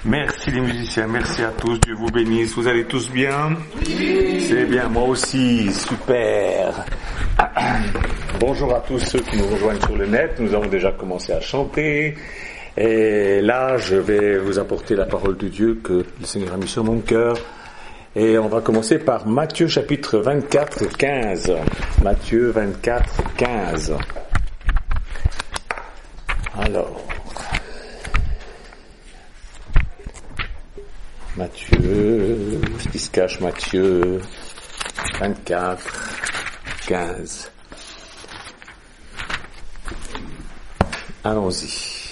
Merci les musiciens, merci à tous, Dieu vous bénisse. Vous allez tous bien? Oui. C'est bien, moi aussi, super. Bonjour à tous ceux qui nous rejoignent sur le net, nous avons déjà commencé à chanter. Et là, je vais vous apporter la parole de Dieu que le Seigneur a mis sur mon cœur. Et on va commencer par Matthieu chapitre 24, 15. Matthieu 24, 15. Alors, Matthieu, ce qui se cache, Matthieu 24, 15. Allons-y.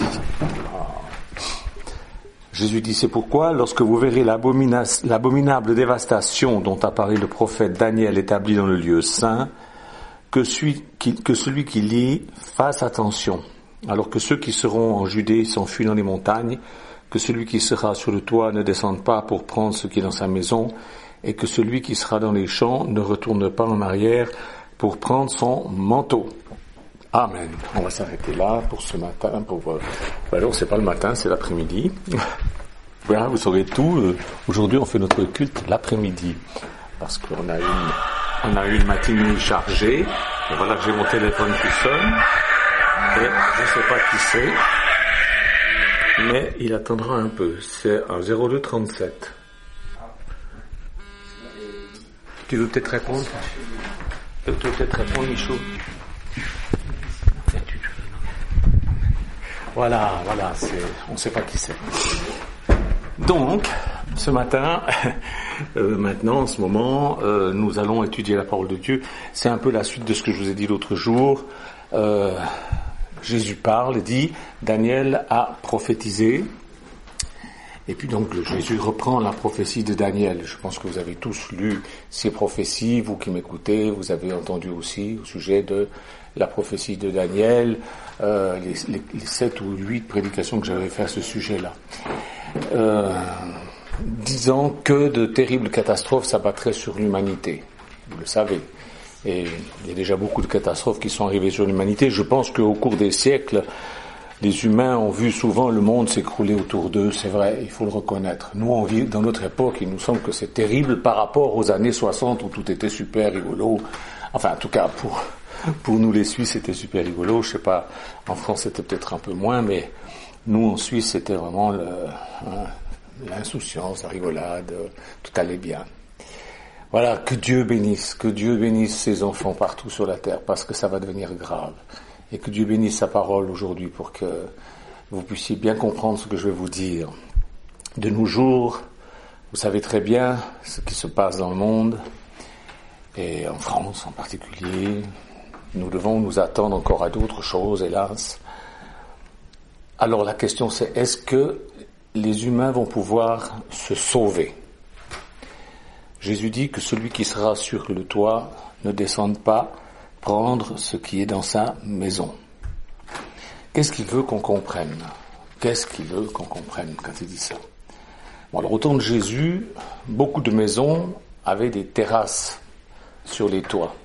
Jésus dit, c'est pourquoi, lorsque vous verrez l'abominable dévastation dont a parlé le prophète Daniel établi dans le lieu saint, que celui qui lit fasse attention, alors que ceux qui seront en Judée s'enfuient dans les montagnes, que celui qui sera sur le toit ne descende pas pour prendre ce qui est dans sa maison, et que celui qui sera dans les champs ne retourne pas en arrière pour prendre son manteau. Amen. On va s'arrêter là pour ce matin. Alors, c'est pas le matin, c'est l'après-midi. Voilà, vous saurez tout. Aujourd'hui, on fait notre culte l'après-midi. Parce qu'on a eu une matinée chargée. Et voilà que j'ai mon téléphone qui sonne. Et je sais pas qui c'est. Mais il attendra un peu. C'est un 0237. Tu veux peut-être répondre? Tu veux peut-être répondre, Michaud? Voilà, on ne sait pas qui c'est. Donc, ce matin, maintenant, en ce moment, nous allons étudier la parole de Dieu. C'est un peu la suite de ce que je vous ai dit l'autre jour. Jésus parle et dit, Daniel a prophétisé. Et puis donc, Jésus reprend la prophétie de Daniel. Je pense que vous avez tous lu ces prophéties, vous qui m'écoutez, vous avez entendu aussi au sujet de la prophétie de Daniel, les 7 ou 8 prédications que j'avais fait à ce sujet-là. Disant que de terribles catastrophes s'abattraient sur l'humanité. Vous le savez. Et il y a déjà beaucoup de catastrophes qui sont arrivées sur l'humanité. Je pense qu'au cours des siècles, les humains ont vu souvent le monde s'écrouler autour d'eux. C'est vrai, il faut le reconnaître. Nous, on vit dans notre époque, il nous semble que c'est terrible par rapport aux années 60 où tout était super rigolo. Enfin, en tout cas, pour nous les Suisses, c'était super rigolo. Je sais pas, en France, c'était peut-être un peu moins, mais nous, en Suisse, c'était vraiment l'insouciance, la rigolade, tout allait bien. Voilà, que Dieu bénisse ses enfants partout sur la terre, parce que ça va devenir grave. Et que Dieu bénisse sa parole aujourd'hui pour que vous puissiez bien comprendre ce que je vais vous dire. De nos jours, vous savez très bien ce qui se passe dans le monde, et en France en particulier. Nous devons nous attendre encore à d'autres choses, hélas. Alors la question c'est, est-ce que les humains vont pouvoir se sauver? Jésus dit que celui qui sera sur le toit ne descende pas prendre ce qui est dans sa maison. Qu'est-ce qu'il veut qu'on comprenne? Qu'est-ce qu'il veut qu'on comprenne quand il dit ça? Bon, alors au temps de Jésus, beaucoup de maisons avaient des terrasses sur les toits.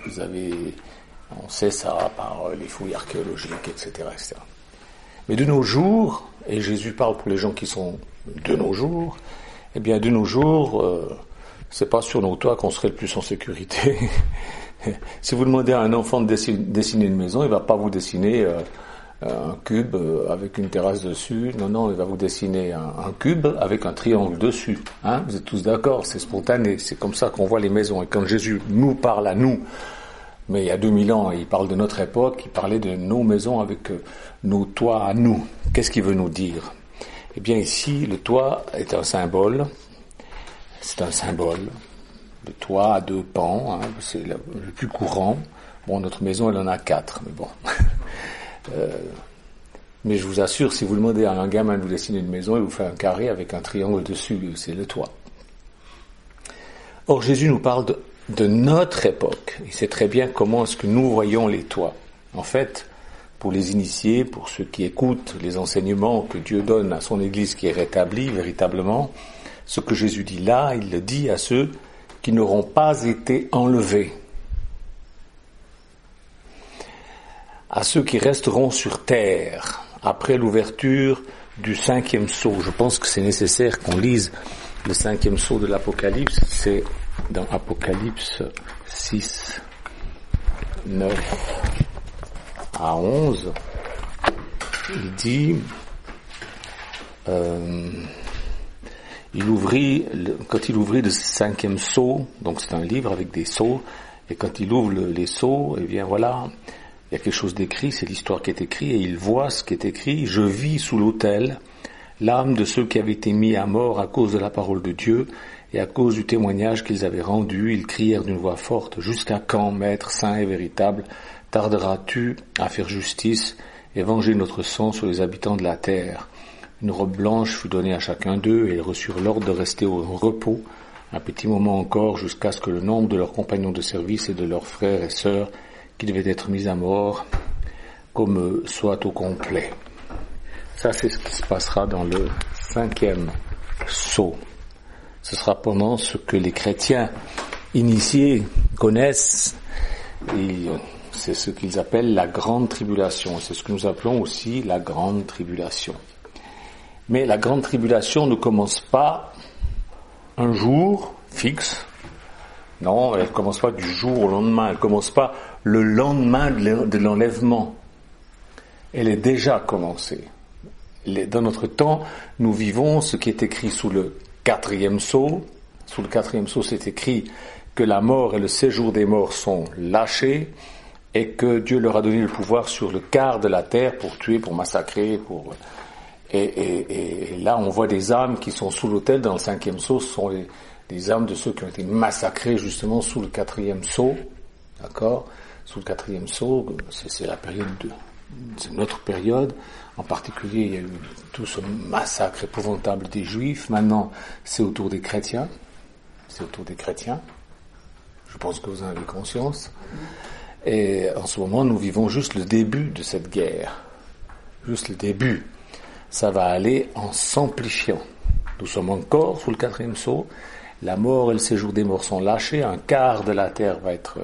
On sait ça par les fouilles archéologiques, etc., etc. Mais de nos jours, et Jésus parle pour les gens qui sont de nos jours, eh bien de nos jours, c'est pas sur nos toits qu'on serait le plus en sécurité. Si vous demandez à un enfant de dessiner une maison, il va pas vous dessiner un cube avec une terrasse dessus. Non, il va vous dessiner un cube avec un triangle dessus. Hein, vous êtes tous d'accord, c'est spontané, c'est comme ça qu'on voit les maisons. Et quand Jésus nous parle à nous, mais il y a 2000 ans, il parle de notre époque, il parlait de nos maisons avec nos toits à nous. Qu'est-ce qu'il veut nous dire? Eh bien ici, le toit est un symbole. C'est un symbole. Le toit a 2 pans, hein, c'est le plus courant. Bon, notre maison, elle en a 4, mais bon. Mais je vous assure, si vous demandez à un gamin de vous dessiner une maison, il vous fait un carré avec un triangle dessus, c'est le toit. Or, Jésus nous parle de notre époque. Il sait très bien comment est-ce que nous voyons les toits. En fait, pour les initiés, pour ceux qui écoutent les enseignements que Dieu donne à son Église qui est rétablie véritablement, ce que Jésus dit là, il le dit à ceux qui n'auront pas été enlevés, à ceux qui resteront sur terre après l'ouverture du 5e sceau. Je pense que c'est nécessaire qu'on lise le 5e sceau de l'Apocalypse. C'est dans Apocalypse 6, 9 à 11. Il dit, quand il ouvrit le 5e sceau, donc c'est un livre avec des sceaux, et quand il ouvre les sceaux, eh bien voilà, il y a quelque chose d'écrit, c'est l'histoire qui est écrite, et il voit ce qui est écrit. Je vis sous l'autel l'âme de ceux qui avaient été mis à mort à cause de la parole de Dieu et à cause du témoignage qu'ils avaient rendu. Ils crièrent d'une voix forte, jusqu'à quand, Maître saint et véritable, tarderas-tu à faire justice et venger notre sang sur les habitants de la terre? Une robe blanche fut donnée à chacun d'eux et ils reçurent l'ordre de rester au repos un petit moment encore jusqu'à ce que le nombre de leurs compagnons de service et de leurs frères et sœurs qui devaient être mis à mort comme eux soit au complet. Ça, c'est ce qui se passera dans le 5e sceau. Ce sera pendant ce que les chrétiens initiés connaissent, et c'est ce qu'ils appellent la grande tribulation. C'est ce que nous appelons aussi la grande tribulation. Mais la grande tribulation ne commence pas un jour fixe. Non, elle ne commence pas du jour au lendemain. Elle ne commence pas le lendemain de l'enlèvement. Elle est déjà commencée. Dans notre temps, nous vivons ce qui est écrit sous le 4e sceau. Sous le 4e sceau, c'est écrit que la mort et le séjour des morts sont lâchés et que Dieu leur a donné le pouvoir sur le quart de la terre pour tuer, pour massacrer, Et là, on voit des âmes qui sont sous l'autel dans le 5e sceau. Ce sont des âmes de ceux qui ont été massacrés justement sous le 4e sceau. D'accord? Sous le 4e sceau, c'est la période c'est notre période. En particulier, il y a eu tout ce massacre épouvantable des Juifs. Maintenant, c'est autour des chrétiens. C'est autour des chrétiens. Je pense que vous en avez conscience. Et en ce moment, nous vivons juste le début de cette guerre. Juste le début. Ça va aller en s'amplifiant. Nous sommes encore sous le 4e sceau. La mort et le séjour des morts sont lâchés. Un quart de la terre va être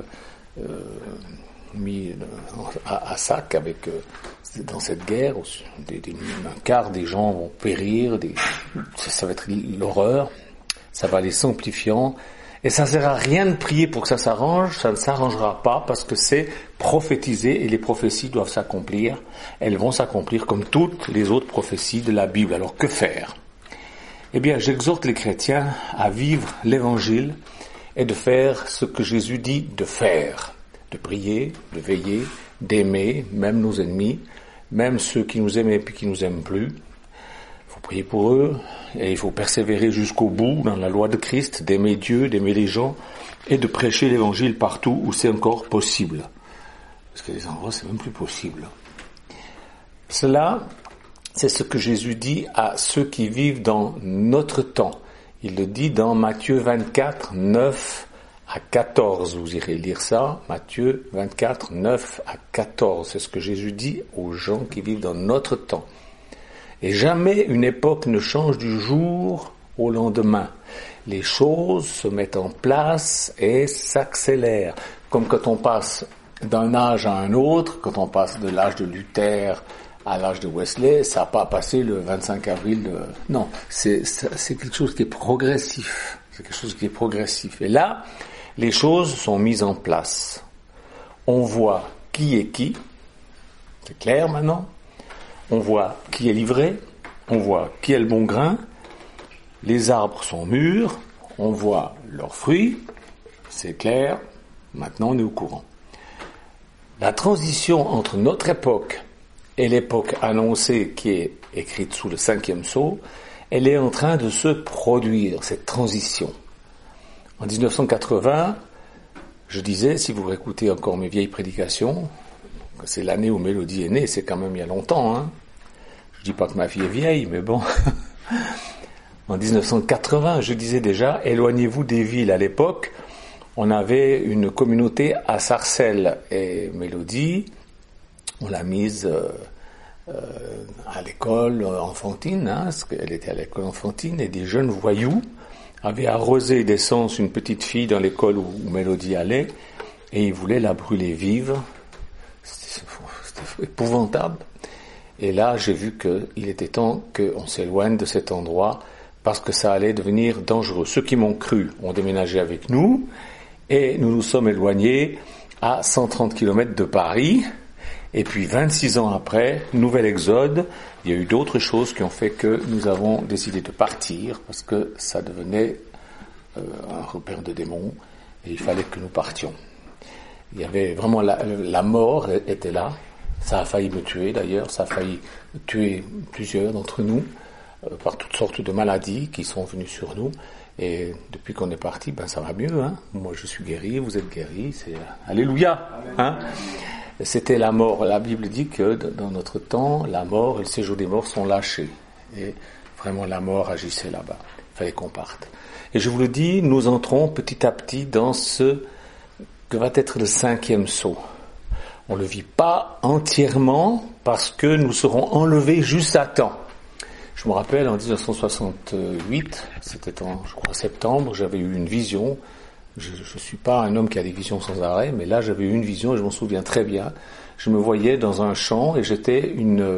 mis à sac avec dans cette guerre. Un quart des gens vont périr. Ça va être l'horreur. Ça va aller s'amplifiant. Et ça ne sert à rien de prier pour que ça s'arrange. Ça ne s'arrangera pas parce que c'est prophétisé et les prophéties doivent s'accomplir. Elles vont s'accomplir comme toutes les autres prophéties de la Bible. Alors que faire? Eh bien, j'exhorte les chrétiens à vivre l'évangile et de faire ce que Jésus dit de faire. De prier, de veiller, d'aimer, même nos ennemis, même ceux qui nous aiment et puis qui nous aiment plus. Il faut prier pour eux et il faut persévérer jusqu'au bout dans la loi de Christ, d'aimer Dieu, d'aimer les gens et de prêcher l'évangile partout où c'est encore possible. Parce que les endroits, c'est même plus possible. Cela, c'est ce que Jésus dit à ceux qui vivent dans notre temps. Il le dit dans Matthieu 24, 9 à 14. Vous irez lire ça. Matthieu 24, 9 à 14. C'est ce que Jésus dit aux gens qui vivent dans notre temps. Et jamais une époque ne change du jour au lendemain. Les choses se mettent en place et s'accélèrent. Comme quand on passe d'un âge à un autre, quand on passe de l'âge de Luther à l'âge de Wesley, ça n'a pas passé le 25 avril. Non, c'est quelque chose qui est progressif. C'est quelque chose qui est progressif. Et là, les choses sont mises en place. On voit qui est qui. C'est clair maintenant. On voit qui est livré. On voit qui est le bon grain. Les arbres sont mûrs. On voit leurs fruits. C'est clair. Maintenant, on est au courant. La transition entre notre époque et l'époque annoncée qui est écrite sous le 5e sceau, elle est en train de se produire, cette transition. En 1980, je disais, si vous réécoutez encore mes vieilles prédications, c'est l'année où Mélodie est née, c'est quand même il y a longtemps, hein. Je dis pas que ma fille est vieille, mais bon. En 1980, je disais déjà, éloignez-vous des villes. À l'époque, on avait une communauté à Sarcelles et Mélodie, on l'a mise à l'école enfantine, hein, parce qu'elle était à l'école enfantine, et des jeunes voyous avaient arrosé d'essence une petite fille dans l'école où Mélodie allait, et ils voulaient la brûler vive. C'était épouvantable. Et là, j'ai vu qu'il était temps qu'on s'éloigne de cet endroit parce que ça allait devenir dangereux. Ceux qui m'ont cru ont déménagé avec nous et nous nous sommes éloignés à 130 km de Paris. Et puis 26 ans après, nouvel exode, il y a eu d'autres choses qui ont fait que nous avons décidé de partir parce que ça devenait un repère de démons et il fallait que nous partions. Il y avait vraiment la mort était là. Ça a failli me tuer d'ailleurs, ça a failli tuer plusieurs d'entre nous par toutes sortes de maladies qui sont venues sur nous. Et depuis qu'on est parti, ça va mieux. Hein. Moi je suis guéri, vous êtes guéri, c'est alléluia. Hein. C'était la mort. La Bible dit que dans notre temps, la mort et le séjour des morts sont lâchés. Et vraiment la mort agissait là-bas. Il fallait qu'on parte. Et je vous le dis, nous entrons petit à petit dans ce que va être le 5e sceau. On ne le vit pas entièrement parce que nous serons enlevés juste à temps. Je me rappelle en 1968, c'était en, je crois, septembre, j'avais eu une vision. Je ne suis pas un homme qui a des visions sans arrêt, mais là j'avais eu une vision et je m'en souviens très bien. Je me voyais dans un champ et j'étais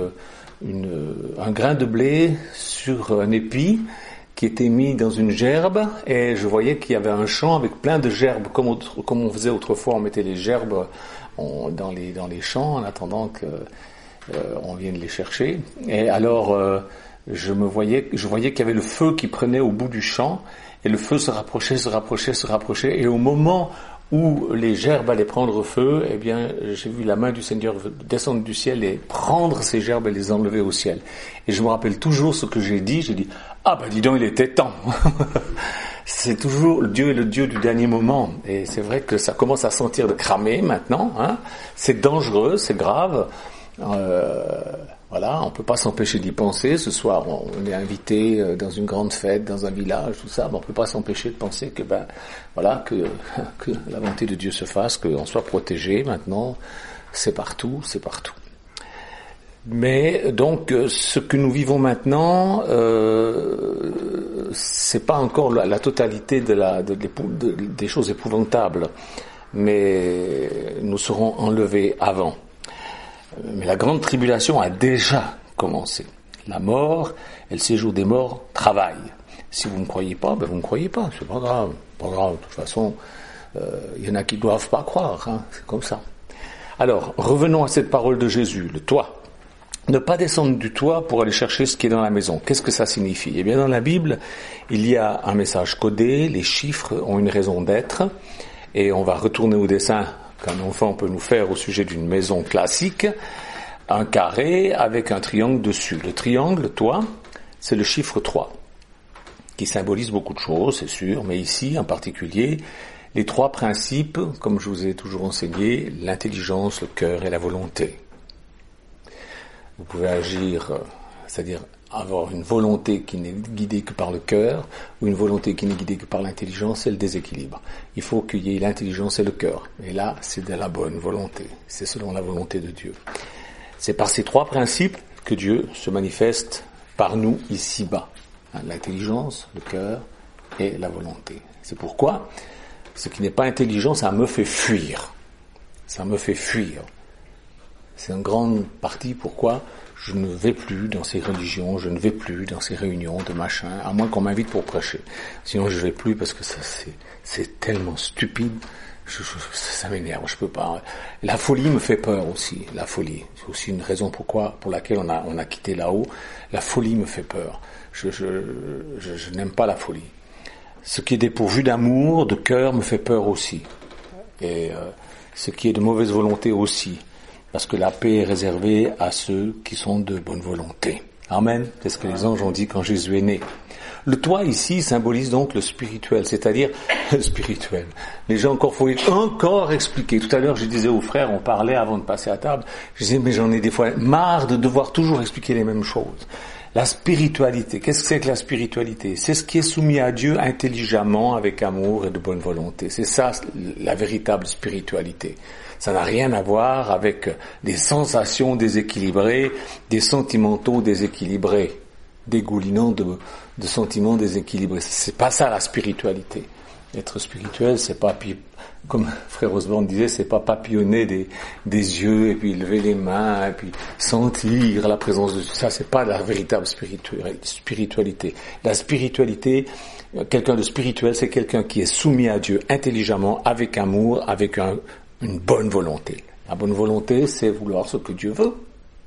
un grain de blé sur un épi qui était mis dans une gerbe et je voyais qu'il y avait un champ avec plein de gerbes, comme on faisait autrefois, on mettait les gerbes dans les champs en attendant que on vienne les chercher. Et alors je voyais qu'il y avait le feu qui prenait au bout du champ et le feu se rapprochait et au moment où les gerbes allaient prendre feu, eh bien, j'ai vu la main du Seigneur descendre du ciel et prendre ces gerbes et les enlever au ciel. Et je me rappelle toujours ce que j'ai dit, dis donc, il était temps. C'est toujours, Dieu est le Dieu du dernier moment. Et c'est vrai que ça commence à sentir de cramer maintenant, hein. C'est dangereux, c'est grave. Voilà, on peut pas s'empêcher d'y penser. Ce soir, on est invité dans une grande fête, dans un village, tout ça. On peut pas s'empêcher de penser que que la volonté de Dieu se fasse, qu'on soit protégé. Maintenant, c'est partout. Mais donc, ce que nous vivons maintenant, c'est pas encore la totalité des choses épouvantables, mais nous serons enlevés avant. Mais la grande tribulation a déjà commencé. La mort et le séjour des morts travaillent. Si vous ne croyez pas, vous ne croyez pas, c'est pas grave. De toute façon, il y en a qui ne doivent pas croire, hein, c'est comme ça. Alors, revenons à cette parole de Jésus, le toit. Ne pas descendre du toit pour aller chercher ce qui est dans la maison. Qu'est-ce que ça signifie ? Eh bien, dans la Bible, il y a un message codé, les chiffres ont une raison d'être, et on va retourner au dessin qu'un enfant peut nous faire au sujet d'une maison classique, un carré avec un triangle dessus. Le triangle, le toit, c'est le chiffre 3, qui symbolise beaucoup de choses, c'est sûr, mais ici, en particulier, les 3 principes, comme je vous ai toujours enseigné, l'intelligence, le cœur et la volonté. Vous pouvez agir, c'est-à-dire avoir une volonté qui n'est guidée que par le cœur, ou une volonté qui n'est guidée que par l'intelligence, c'est le déséquilibre. Il faut qu'il y ait l'intelligence et le cœur. Et là, c'est de la bonne volonté. C'est selon la volonté de Dieu. C'est par ces 3 principes que Dieu se manifeste par nous ici-bas. L'intelligence, le cœur et la volonté. C'est pourquoi ce qui n'est pas intelligent, ça me fait fuir. Ça me fait fuir. C'est en grande partie pourquoi je ne vais plus dans ces religions, je ne vais plus dans ces réunions de machin, à moins qu'on m'invite pour prêcher. Sinon je ne vais plus parce que ça, c'est tellement stupide, ça m'énerve, je peux pas. La folie me fait peur aussi, la folie. C'est aussi une raison pour laquelle on a quitté là-haut. La folie me fait peur. Je n'aime pas la folie. Ce qui est dépourvu d'amour, de cœur me fait peur aussi. Et ce qui est de mauvaise volonté aussi. Parce que la paix est réservée à ceux qui sont de bonne volonté. Amen. C'est ce que les anges ont dit quand Jésus est né. Le toit ici symbolise donc le spirituel, c'est-à-dire le spirituel. Les gens faut encore expliquer. Tout à l'heure, je disais aux frères, on parlait avant de passer à table, je disais, mais j'en ai des fois marre de devoir toujours expliquer les mêmes choses. La spiritualité, qu'est-ce que c'est que la spiritualité ? C'est ce qui est soumis à Dieu intelligemment, avec amour et de bonne volonté. C'est ça la véritable spiritualité. Ça n'a rien à voir avec des sensations déséquilibrées, des sentimentaux déséquilibrés, dégoulinant de sentiments déséquilibrés. C'est pas ça la spiritualité. Être spirituel, c'est pas, comme Frère Osborne disait, c'est pas papillonner des yeux et puis lever les mains et puis sentir la présence de Dieu. Ça, c'est pas la véritable spiritualité. La spiritualité, quelqu'un de spirituel, c'est quelqu'un qui est soumis à Dieu intelligemment, avec amour, avec une bonne volonté. La bonne volonté, c'est vouloir ce que Dieu veut.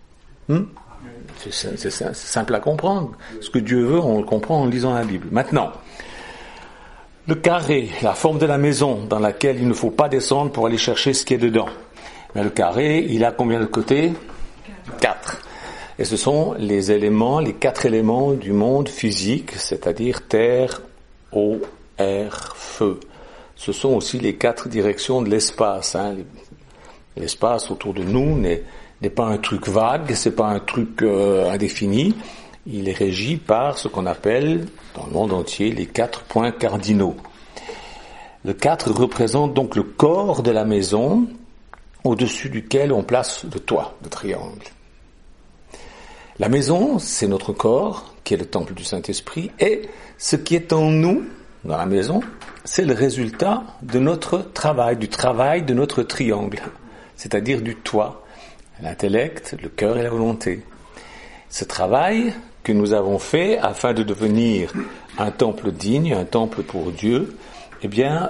C'est simple à comprendre. Ce que Dieu veut, on le comprend en lisant la Bible. Maintenant, le carré, la forme de la maison dans laquelle il ne faut pas descendre pour aller chercher ce qui est dedans. Mais le carré, il a combien de côtés? 4. Et ce sont les éléments, les 4 éléments du monde physique, c'est-à-dire terre, eau, air, feu. Ce sont aussi les 4 directions de l'espace. L'espace autour de nous n'est pas un truc vague, c'est pas un truc indéfini. Il est régi par ce qu'on appelle, dans le monde entier, les 4 points cardinaux. Le 4 représente donc le corps de la maison, au-dessus duquel on place le toit, le triangle. La maison, c'est notre corps, qui est le temple du Saint-Esprit, et ce qui est en nous, dans la maison, c'est le résultat de notre travail, du travail de notre triangle, c'est-à-dire du toit, l'intellect, le cœur et la volonté. Ce travail que nous avons fait afin de devenir un temple digne, un temple pour Dieu, eh bien,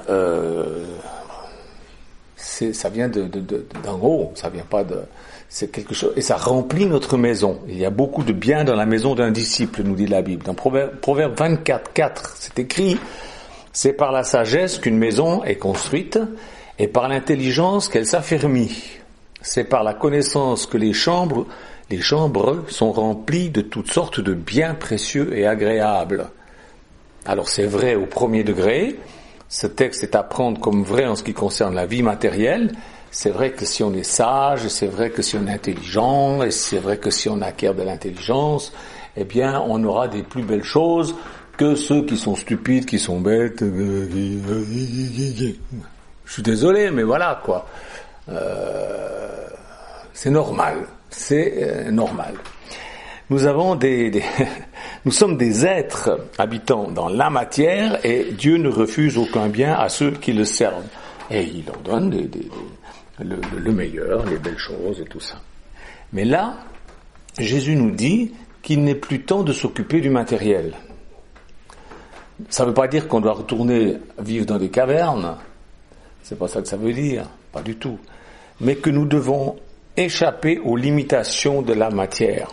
ça vient d'en haut, ça vient pas c'est quelque chose, et ça remplit notre maison. Il y a beaucoup de bien dans la maison d'un disciple, nous dit la Bible. Dans Proverbe 24, 4, c'est écrit, c'est par la sagesse qu'une maison est construite, et par l'intelligence qu'elle s'affermit. C'est par la connaissance que les chambres sont remplies de toutes sortes de biens précieux et agréables. Alors c'est vrai au premier degré, ce texte est à prendre comme vrai en ce qui concerne la vie matérielle. C'est vrai que si on est sage, c'est vrai que si on est intelligent, et c'est vrai que si on acquiert de l'intelligence, eh bien on aura des plus belles choses que ceux qui sont stupides, qui sont bêtes. Je suis désolé, mais voilà quoi. C'est normal. C'est normal. Nous avons nous sommes des êtres habitant dans la matière et Dieu ne refuse aucun bien à ceux qui le servent. Et il leur donne le meilleur, les belles choses et tout ça. Mais là, Jésus nous dit qu'il n'est plus temps de s'occuper du matériel. Ça ne veut pas dire qu'on doit retourner vivre dans des cavernes. C'est pas ça que ça veut dire. Pas du tout. Mais que nous devons échapper aux limitations de la matière.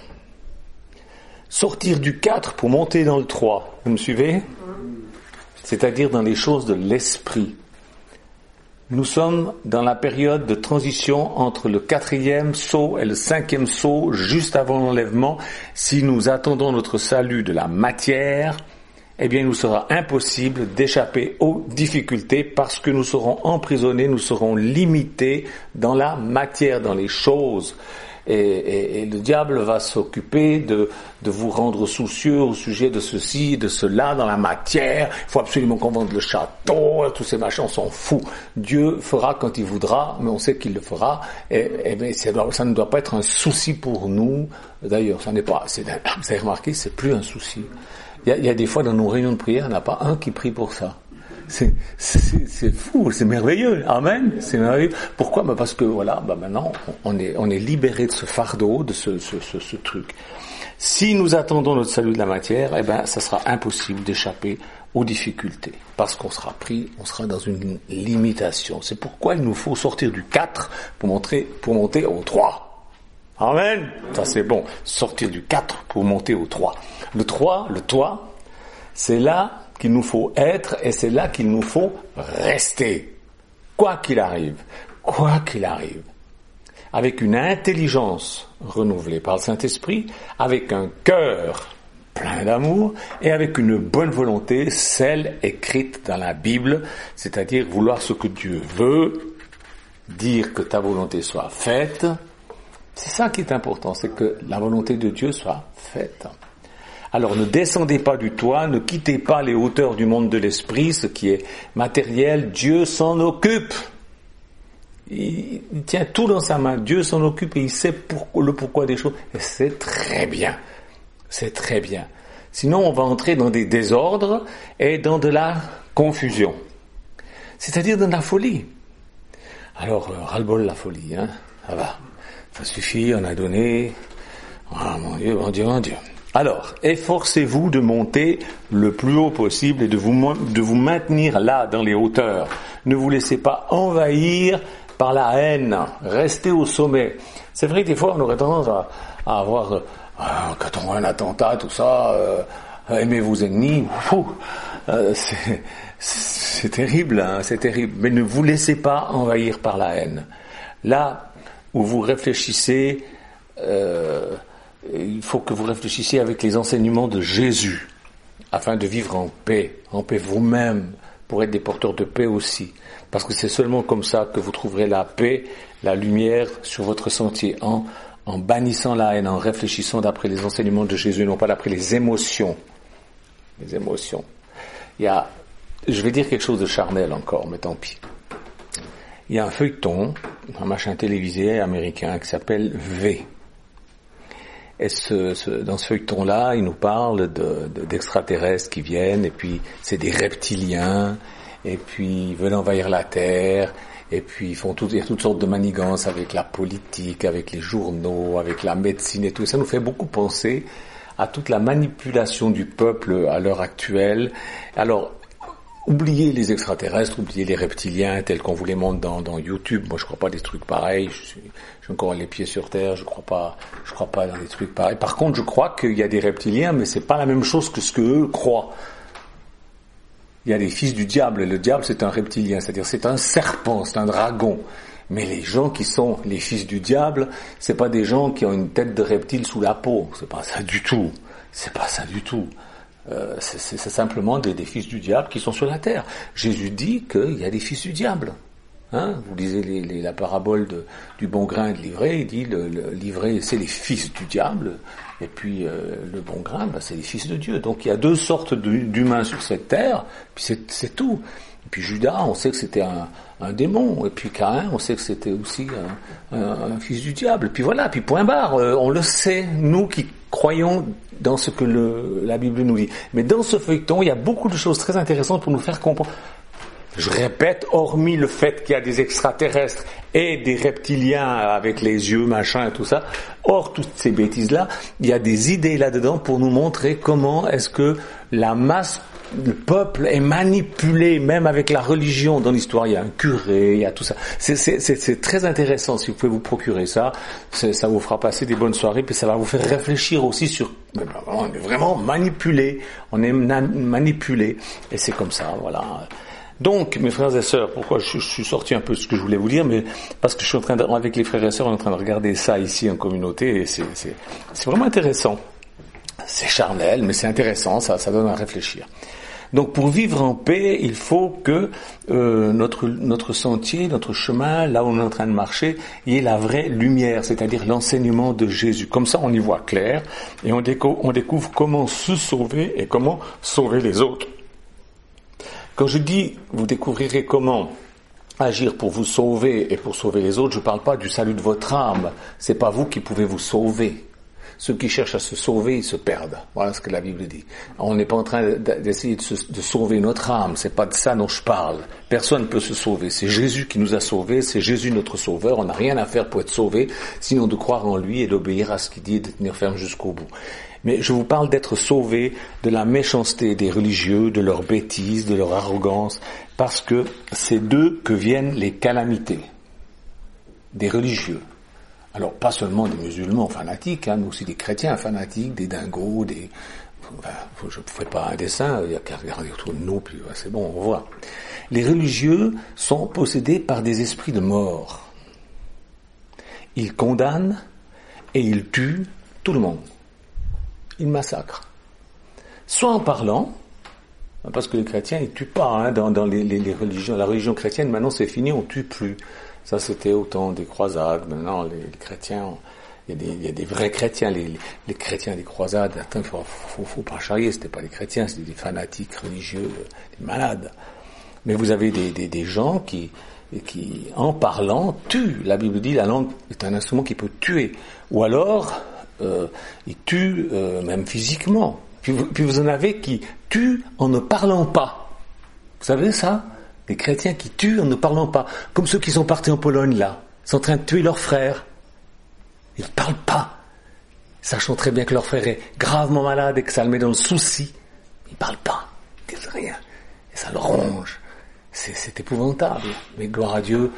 Sortir du 4 pour monter dans le 3. Vous me suivez? C'est-à-dire dans les choses de l'esprit. Nous sommes dans la période de transition entre le 4e saut et le 5e saut, juste avant l'enlèvement. Si nous attendons notre salut de la matière, eh bien, il nous sera impossible d'échapper aux difficultés parce que nous serons emprisonnés, nous serons limités dans la matière, dans les choses. Et le diable va s'occuper de vous rendre soucieux au sujet de ceci, de cela, dans la matière. Il faut absolument qu'on vende le château, tous ces machins, on s'en fout. Dieu fera quand il voudra, mais on sait qu'il le fera. Et bien, ça ne doit pas être un souci pour nous. D'ailleurs, ça n'est pas. Vous avez remarqué, c'est plus un souci. Il y a des fois dans nos réunions de prière, il n'y en a pas un qui prie pour ça. C'est fou, c'est merveilleux. Amen. C'est merveilleux. Pourquoi? Parce que voilà, maintenant, on est libéré de ce fardeau, de ce truc. Si nous attendons notre salut de la matière, eh ben, ça sera impossible d'échapper aux difficultés. Parce qu'on sera dans une limitation. C'est pourquoi il nous faut sortir du 4 pour monter au 3. Amen. Ça c'est bon. Sortir du 4 pour monter au 3. Le 3, le toit, c'est là qu'il nous faut être et c'est là qu'il nous faut rester. Quoi qu'il arrive. Quoi qu'il arrive. Avec une intelligence renouvelée par le Saint-Esprit, avec un cœur plein d'amour et avec une bonne volonté, celle écrite dans la Bible, c'est-à-dire vouloir ce que Dieu veut, dire que ta volonté soit faite. C'est ça qui est important, c'est que la volonté de Dieu soit faite. Alors ne descendez pas du toit, ne quittez pas les hauteurs du monde de l'esprit, ce qui est matériel, Dieu s'en occupe. Il tient tout dans sa main, Dieu s'en occupe et il sait le pourquoi des choses. Et c'est très bien, c'est très bien. Sinon on va entrer dans des désordres et dans de la confusion. c'est-à-dire dans la folie. Alors, ras-le-bol la folie, hein, ça va, ça suffit, on a donné, ah mon Dieu, mon Dieu, mon Dieu. Alors, efforcez-vous de monter le plus haut possible et de vous maintenir là, dans les hauteurs. Ne vous laissez pas envahir par la haine, restez au sommet. C'est vrai que des fois, on aurait tendance à avoir, quand on voit un attentat, tout ça, aimez vos ennemis, c'est terrible, hein, c'est terrible. Mais ne vous laissez pas envahir par la haine. Là où vous réfléchissez, il faut que vous réfléchissiez avec les enseignements de Jésus, afin de vivre en paix vous-même, pour être des porteurs de paix aussi. Parce que c'est seulement comme ça que vous trouverez la paix, la lumière sur votre sentier, en bannissant la haine, en réfléchissant d'après les enseignements de Jésus, non pas d'après les émotions. Les émotions. Je vais dire quelque chose de charnel encore, mais tant pis. Il y a un feuilleton, un machin télévisé américain qui s'appelle V. Et dans ce feuilleton-là, il nous parle d'extraterrestres qui viennent, et puis c'est des reptiliens, et puis ils veulent envahir la Terre, et puis il y a toutes sortes de manigances avec la politique, avec les journaux, avec la médecine et tout. Ça nous fait beaucoup penser à toute la manipulation du peuple à l'heure actuelle. Alors, oubliez les extraterrestres, oubliez les reptiliens tels qu'on vous les montre dans YouTube. Moi, je crois pas des trucs pareils. J'ai encore les pieds sur terre. Je crois pas dans des trucs pareils. Par contre, je crois qu'il y a des reptiliens, mais c'est pas la même chose que ce que eux croient. Il y a des fils du diable. Et le diable, c'est un reptilien. C'est-à-dire, c'est un serpent, c'est un dragon. Mais les gens qui sont les fils du diable, c'est pas des gens qui ont une tête de reptile sous la peau. C'est pas ça du tout. C'est pas ça du tout. C'est simplement des fils du diable qui sont sur la terre. Jésus dit qu'il y a des fils du diable. Hein, vous lisez la parabole du bon grain et de l'ivraie, il dit l'ivraie c'est les fils du diable, et puis le bon grain c'est les fils de Dieu. Donc il y a deux sortes d'humains sur cette terre, puis c'est tout. Et puis Judas, on sait que c'était un démon, et puis Caïn, on sait que c'était aussi un fils du diable. Et puis voilà, puis point barre, on le sait, nous qui croyons dans ce que la Bible nous dit. Mais dans ce feuilleton, il y a beaucoup de choses très intéressantes pour nous faire comprendre. Je répète, hormis le fait qu'il y a des extraterrestres et des reptiliens avec les yeux, machin et tout ça, hors toutes ces bêtises-là, il y a des idées là-dedans pour nous montrer comment est-ce que la masse, le peuple est manipulé, même avec la religion dans l'histoire. Il y a un curé, il y a tout ça. C'est très intéressant. Si vous pouvez vous procurer ça, ça vous fera passer des bonnes soirées, puis ça va vous faire réfléchir aussi sur... On est vraiment manipulé. On est manipulé. Et c'est comme ça, voilà. Donc, mes frères et sœurs, pourquoi je suis sorti un peu de ce que je voulais vous dire, mais parce que je suis avec les frères et sœurs, on est en train de regarder ça ici en communauté, et c'est vraiment intéressant. C'est charnel, mais c'est intéressant, ça donne à réfléchir. Donc, pour vivre en paix, il faut que notre sentier, notre chemin, là où on est en train de marcher, il y ait la vraie lumière, c'est-à-dire l'enseignement de Jésus. Comme ça, on y voit clair, et on découvre comment se sauver et comment sauver les autres. Quand je dis, vous découvrirez comment agir pour vous sauver et pour sauver les autres, je ne parle pas du salut de votre âme. C'est pas vous qui pouvez vous sauver. Ceux qui cherchent à se sauver, ils se perdent. Voilà ce que la Bible dit. On n'est pas en train d'essayer de sauver notre âme. C'est pas de ça dont je parle. Personne ne peut se sauver. C'est Jésus qui nous a sauvés. C'est Jésus notre sauveur. On n'a rien à faire pour être sauvé, sinon de croire en lui et d'obéir à ce qu'il dit et de tenir ferme jusqu'au bout. Mais je vous parle d'être sauvé de la méchanceté des religieux, de leur bêtise, de leur arrogance, parce que c'est d'eux que viennent les calamités. Des religieux. Alors, pas seulement des musulmans fanatiques, mais aussi des chrétiens fanatiques, des dingos, je ne fais pas un dessin, il y a qu'à regarder autour de nous, puis c'est bon, on voit. Les religieux sont possédés par des esprits de mort. Ils condamnent et ils tuent tout le monde. Ils massacrent. Soit en parlant, parce que les chrétiens, ils tuent pas, dans les religions. La religion chrétienne, maintenant, c'est fini, on tue plus. Ça, c'était au temps des croisades. Maintenant, les chrétiens, il y a des vrais chrétiens. Les chrétiens des croisades, attends, faut pas charrier, c'était pas des chrétiens, c'était des fanatiques religieux, des malades. Mais vous avez des gens qui, en parlant, tuent. La Bible dit, la langue est un instrument qui peut tuer. Ou alors, ils tuent même physiquement. Puis vous en avez qui tuent en ne parlant pas. Vous savez ça? Des chrétiens qui tuent en ne parlant pas. Comme ceux qui sont partis en Pologne là. Ils sont en train de tuer leurs frères. Ils ne parlent pas. Sachant très bien que leur frère est gravement malade et que ça le met dans le souci. Ils ne parlent pas. Ils ne disent rien. Et ça le ronge. C'est épouvantable. Mais gloire à Dieu.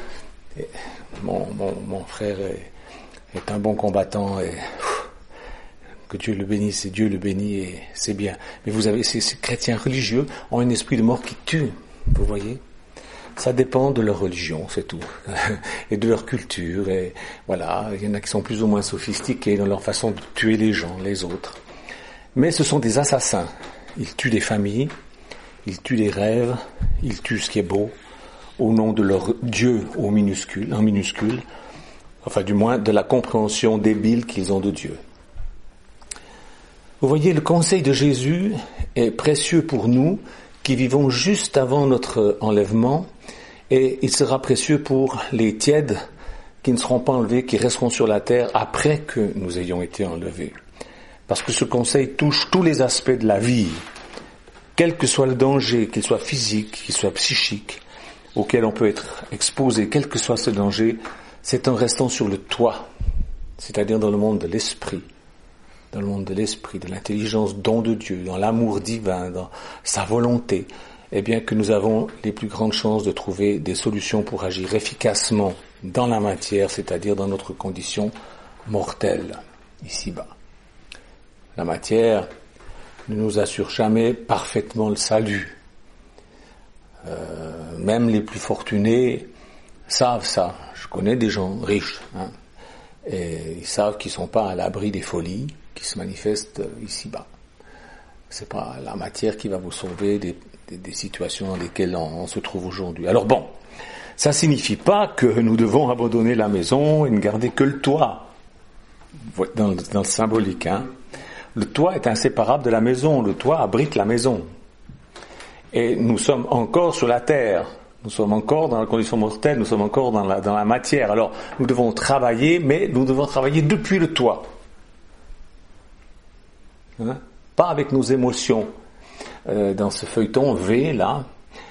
Mon frère est un bon combattant et que Dieu le bénisse et Dieu le bénit et c'est bien. Mais vous avez ces chrétiens religieux ont un esprit de mort qui tue. Vous voyez? Ça dépend de leur religion, c'est tout. Et de leur culture. Et voilà, il y en a qui sont plus ou moins sophistiqués dans leur façon de tuer les gens, les autres. Mais ce sont des assassins. Ils tuent des familles, ils tuent des rêves, ils tuent ce qui est beau, au nom de leur Dieu en minuscule, enfin du moins de la compréhension débile qu'ils ont de Dieu. Vous voyez, le conseil de Jésus est précieux pour nous qui vivons juste avant notre enlèvement, et il sera précieux pour les tièdes qui ne seront pas enlevés, qui resteront sur la terre après que nous ayons été enlevés. Parce que ce conseil touche tous les aspects de la vie, quel que soit le danger, qu'il soit physique, qu'il soit psychique, auquel on peut être exposé, quel que soit ce danger, c'est en restant sur le toit, c'est-à-dire dans le monde de l'esprit, de l'intelligence, don de Dieu, dans l'amour divin, dans sa volonté, eh bien que nous avons les plus grandes chances de trouver des solutions pour agir efficacement dans la matière, c'est-à-dire dans notre condition mortelle, ici-bas. La matière ne nous assure jamais parfaitement le salut. Même les plus fortunés savent ça. Je connais des gens riches, et ils savent qu'ils ne sont pas à l'abri des folies qui se manifestent ici-bas. C'est pas la matière qui va vous sauver des situations dans lesquelles on se trouve aujourd'hui. Alors bon, ça signifie pas que nous devons abandonner la maison et ne garder que le toit. Dans le symbolique, Le toit est inséparable de la maison. Le toit abrite la maison. Et nous sommes encore sur la terre. Nous sommes encore dans la condition mortelle. Nous sommes encore dans la matière. Alors, nous devons travailler, mais nous devons travailler depuis le toit. Pas avec nos émotions. Dans ce feuilleton V, là,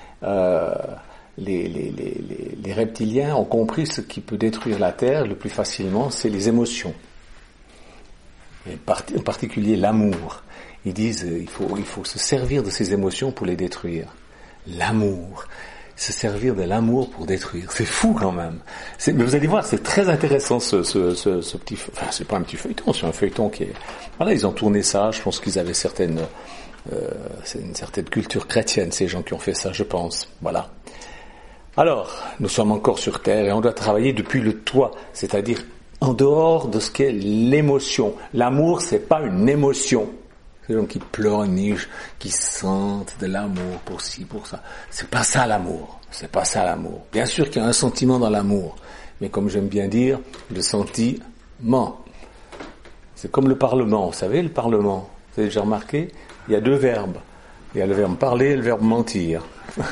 les reptiliens ont compris ce qui peut détruire la terre le plus facilement, c'est les émotions. Et en particulier l'amour. Ils disent il faut se servir de ces émotions pour les détruire. L'amour. Se servir de l'amour pour détruire. C'est fou quand même. Mais vous allez voir, c'est très intéressant ce petit... Enfin, c'est pas un petit feuilleton, c'est un feuilleton qui est... Voilà, ils ont tourné ça, je pense qu'ils avaient c'est une certaine culture chrétienne, ces gens qui ont fait ça, je pense. Voilà. Alors, nous sommes encore sur terre et on doit travailler depuis le toit, c'est-à-dire en dehors de ce qu'est l'émotion. L'amour, c'est pas une émotion. C'est les gens qui pleurnichent, qui sentent de l'amour pour ci, pour ça. C'est pas ça l'amour. C'est pas ça l'amour. Bien sûr qu'il y a un sentiment dans l'amour, mais comme j'aime bien dire, le sentiment. C'est comme le Parlement. Vous savez, le Parlement, vous avez déjà remarqué, il y a deux verbes. Il y a le verbe parler et le verbe mentir.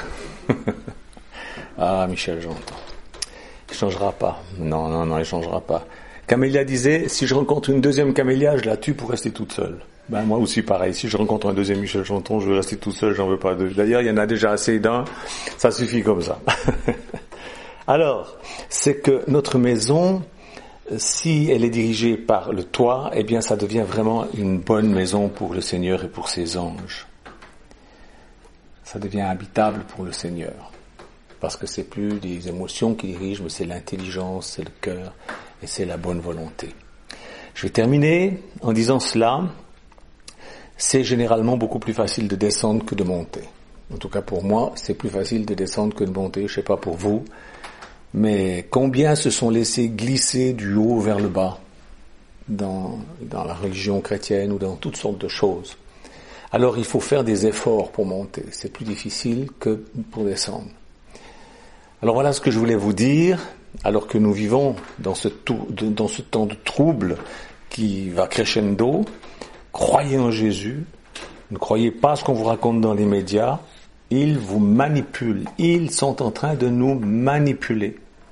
Ah, Michel, j'entends. Il changera pas. Non, il changera pas. Camélia disait, si je rencontre une deuxième Camélia, je la tue pour rester toute seule. Ben, moi aussi pareil. Si je rencontre un deuxième Michel Janton, je veux rester tout seul, j'en veux pas deux. D'ailleurs, il y en a déjà assez d'un. Ça suffit comme ça. Alors, c'est que notre maison, si elle est dirigée par le toit, eh bien, ça devient vraiment une bonne maison pour le Seigneur et pour ses anges. Ça devient habitable pour le Seigneur. Parce que c'est plus les émotions qui dirigent, mais c'est l'intelligence, c'est le cœur et c'est la bonne volonté. Je vais terminer en disant cela. C'est généralement beaucoup plus facile de descendre que de monter. En tout cas pour moi, c'est plus facile de descendre que de monter. Je sais pas pour vous, mais combien se sont laissés glisser du haut vers le bas dans la religion chrétienne ou dans toutes sortes de choses. Alors il faut faire des efforts pour monter. C'est plus difficile que pour descendre. Alors voilà ce que je voulais vous dire, alors que nous vivons dans ce temps de trouble qui va crescendo. Croyez en Jésus, ne croyez pas ce qu'on vous raconte dans les médias, ils vous manipulent, ils sont en train de nous manipuler.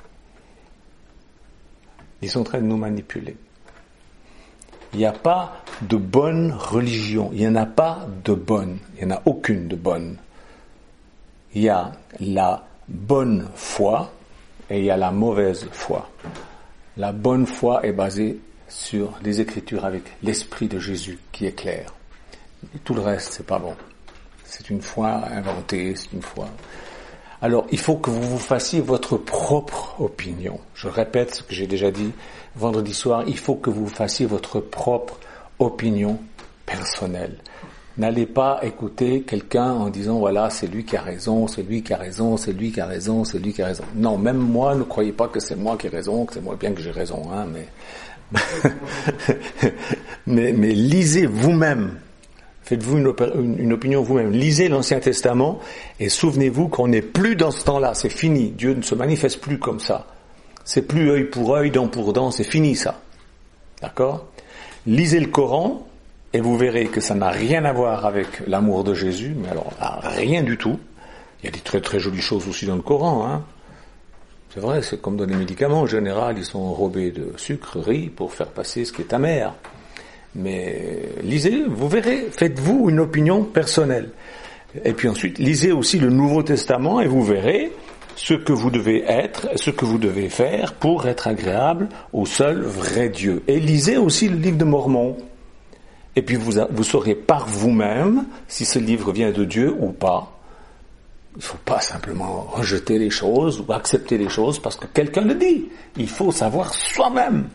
Ils sont en train de nous manipuler. Il n'y a pas de bonne religion, il n'y en a pas de bonne, il n'y en a aucune de bonne. Il y a la bonne foi et il y a la mauvaise foi. La bonne foi est basée sur les Écritures avec l'Esprit de Jésus qui est clair. Et tout le reste, c'est pas bon. C'est une foi inventée, c'est une foi. Alors, il faut que vous vous fassiez votre propre opinion. Je répète ce que j'ai déjà dit vendredi soir, il faut que vous fassiez votre propre opinion personnelle. N'allez pas écouter quelqu'un en disant, voilà, c'est lui qui a raison, c'est lui qui a raison, c'est lui qui a raison, c'est lui qui a raison. Non, même moi, ne croyez pas que c'est moi qui ai raison, que c'est moi bien que j'ai raison, hein, mais lisez vous-même. Faites-vous une opinion vous-même. Lisez l'Ancien Testament et souvenez-vous qu'on n'est plus dans ce temps-là. C'est fini. Dieu ne se manifeste plus comme ça. C'est plus œil pour œil, dent pour dent. C'est fini ça. D'accord ? Lisez le Coran et vous verrez que ça n'a rien à voir avec l'amour de Jésus. Mais alors, rien du tout. Il y a des très très jolies choses aussi dans le Coran. Hein. C'est vrai, c'est comme dans les médicaments. En général, ils sont enrobés de sucreries pour faire passer ce qui est amer. Mais lisez, vous verrez, faites-vous une opinion personnelle. Et puis ensuite, lisez aussi le Nouveau Testament et vous verrez ce que vous devez être, ce que vous devez faire pour être agréable au seul vrai Dieu. Et lisez aussi le livre de Mormon. Et puis vous saurez par vous-même si ce livre vient de Dieu ou pas. Il ne faut pas simplement rejeter les choses ou accepter les choses parce que quelqu'un le dit. Il faut savoir soi-même.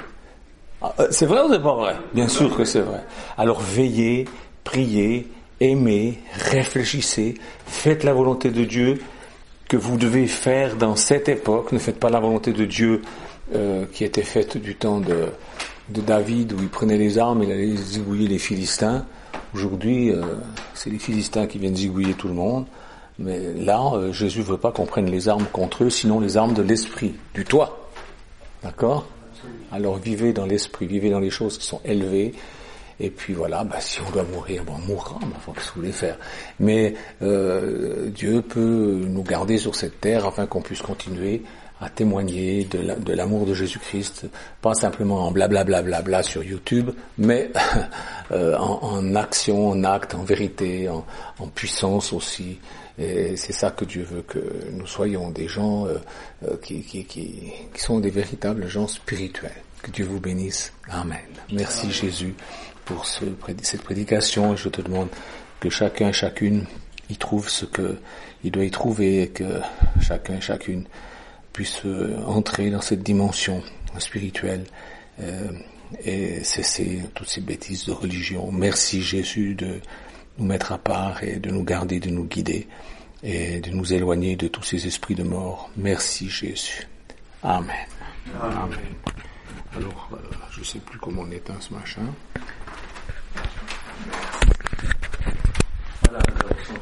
C'est vrai ou c'est pas vrai ? Bien sûr que c'est vrai. Alors veillez, priez, aimez, réfléchissez, faites la volonté de Dieu que vous devez faire dans cette époque. Ne faites pas la volonté de Dieu qui était faite du temps de David où il prenait les armes et il allait zigouiller les Philistins. Aujourd'hui, c'est les Philistins qui viennent zigouiller tout le monde. Mais là, Jésus ne veut pas qu'on prenne les armes contre eux, sinon les armes de l'esprit, du toit. D'accord ? Alors vivez dans l'esprit, vivez dans les choses qui sont élevées, et puis voilà, si on doit mourir, on mourra, qu'est-ce que vous voulez faire ? Mais Dieu peut nous garder sur cette terre afin qu'on puisse continuer à témoigner de l'amour de Jésus-Christ, pas simplement en blablabla sur YouTube, mais en action, en acte, en vérité, en puissance aussi. Et c'est ça que Dieu veut, que nous soyons des gens qui sont des véritables gens spirituels. Que Dieu vous bénisse. Amen. Merci Jésus pour cette prédication. Je te demande que chacun et chacune y trouve ce qu'il doit y trouver et que chacun et chacune puisse entrer dans cette dimension spirituelle et cesser toutes ces bêtises de religion. Merci Jésus de nous mettre à part et de nous garder, de nous guider et de nous éloigner de tous ces esprits de mort. Merci Jésus. Amen. Amen. Alors, je ne sais plus comment on éteint ce machin.